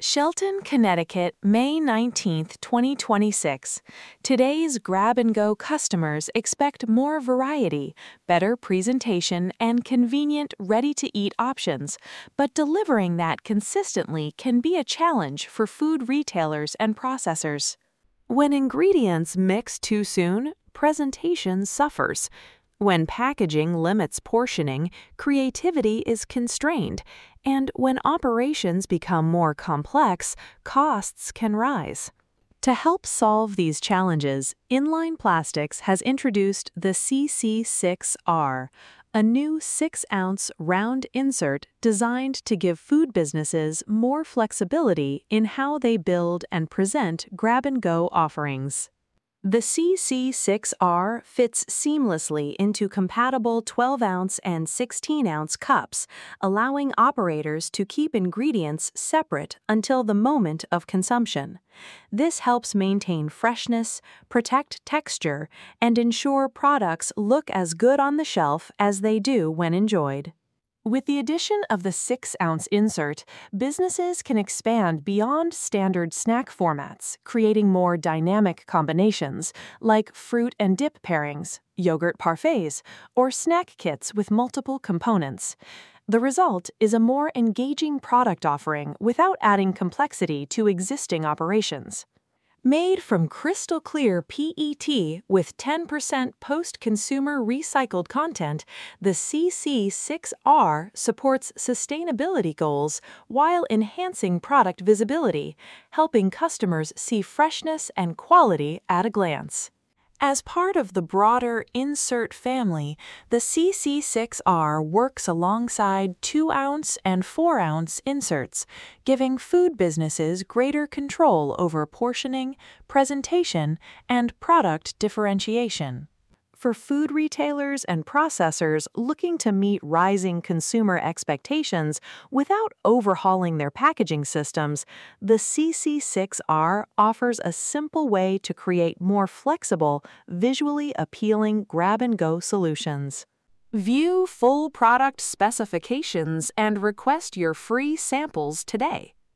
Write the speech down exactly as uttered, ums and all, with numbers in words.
Shelton, Connecticut, May nineteenth, twenty twenty-six. Today's grab-and-go customers expect more variety, better presentation, and convenient, ready-to-eat options, but delivering that consistently can be a challenge for food retailers and processors. When ingredients mix too soon, presentation suffers. When packaging limits portioning, creativity is constrained, and when operations become more complex, costs can rise. To help solve these challenges, Inline Plastics has introduced the C C six R, a new six ounce round insert designed to give food businesses more flexibility in how they build and present grab-and-go offerings. The C C six R fits seamlessly into compatible twelve ounce and sixteen ounce cups, allowing operators to keep ingredients separate until the moment of consumption. This helps maintain freshness, protect texture, and ensure products look as good on the shelf as they do when enjoyed. With the addition of the six ounce insert, businesses can expand beyond standard snack formats, creating more dynamic combinations like fruit and dip pairings, yogurt parfaits, or snack kits with multiple components. The result is a more engaging product offering without adding complexity to existing operations. Made from crystal clear P E T with ten percent post-consumer recycled content, the C C six R supports sustainability goals while enhancing product visibility, helping customers see freshness and quality at a glance. As part of the broader insert family, the C C six R works alongside two ounce and four ounce inserts, giving food businesses greater control over portioning, presentation, and product differentiation. For food retailers and processors looking to meet rising consumer expectations without overhauling their packaging systems, the C C six R offers a simple way to create more flexible, visually appealing grab-and-go solutions. View full product specifications and request your free samples today.